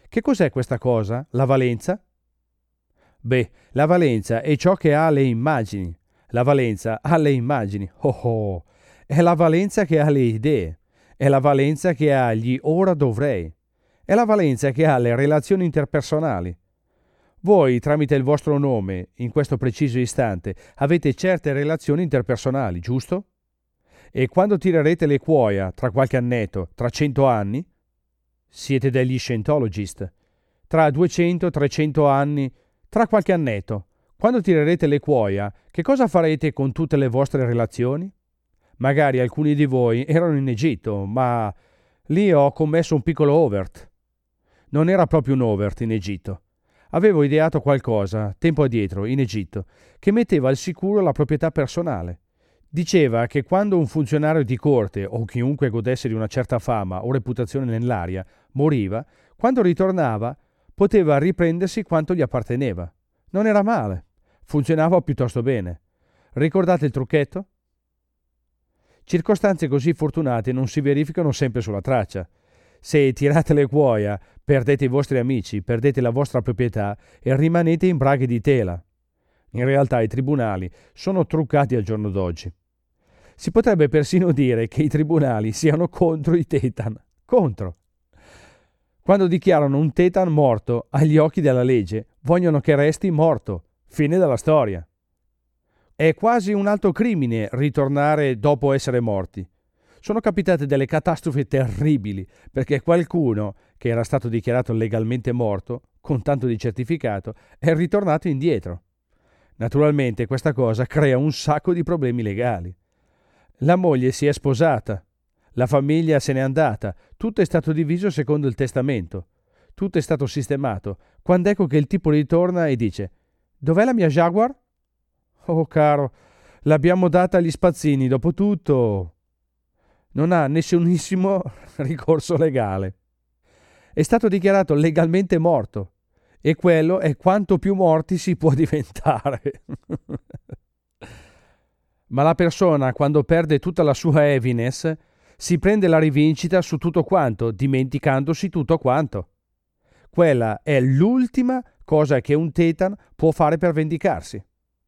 Che cos'è questa cosa? La valenza? Beh, la valenza è ciò che ha le immagini. La valenza ha le immagini. Oh oh! È la valenza che ha le idee. È la valenza che ha gli ora dovrei. È la valenza che ha le relazioni interpersonali. Voi, tramite il vostro nome, in questo preciso istante, avete certe relazioni interpersonali, giusto? E quando tirerete le cuoia, tra qualche annetto, tra 100 anni, siete degli Scientologist, tra 200-300 anni, tra qualche annetto, quando tirerete le cuoia, che cosa farete con tutte le vostre relazioni? Magari alcuni di voi erano in Egitto, ma lì ho commesso un piccolo overt. Non era proprio un overt in Egitto. Avevo ideato qualcosa, tempo addietro, in Egitto, che metteva al sicuro la proprietà personale. Diceva che quando un funzionario di corte o chiunque godesse di una certa fama o reputazione nell'aria moriva, quando ritornava poteva riprendersi quanto gli apparteneva. Non era male. Funzionava piuttosto bene. Ricordate il trucchetto? Circostanze così fortunate non si verificano sempre sulla traccia. Se tirate le cuoia, perdete i vostri amici, perdete la vostra proprietà e rimanete in braghe di tela. In realtà i tribunali sono truccati al giorno d'oggi. Si potrebbe persino dire che i tribunali siano contro i Tetan. Contro. Quando dichiarano un Tetan morto agli occhi della legge, vogliono che resti morto. Fine della storia. È quasi un alto crimine ritornare dopo essere morti. Sono capitate delle catastrofi terribili perché qualcuno, che era stato dichiarato legalmente morto, con tanto di certificato, è ritornato indietro. Naturalmente questa cosa crea un sacco di problemi legali. La moglie si è sposata, la famiglia se n'è andata, tutto è stato diviso secondo il testamento, tutto è stato sistemato, quando ecco che il tipo ritorna e dice: «Dov'è la mia Jaguar?» «Oh caro, l'abbiamo data agli spazzini, dopo tutto...» Non ha nessunissimo ricorso legale. È stato dichiarato legalmente morto e quello è quanto più morti si può diventare. Ma la persona, quando perde tutta la sua evidence, si prende la rivincita su tutto quanto, dimenticandosi tutto quanto. Quella è l'ultima cosa che un Tetan può fare per vendicarsi.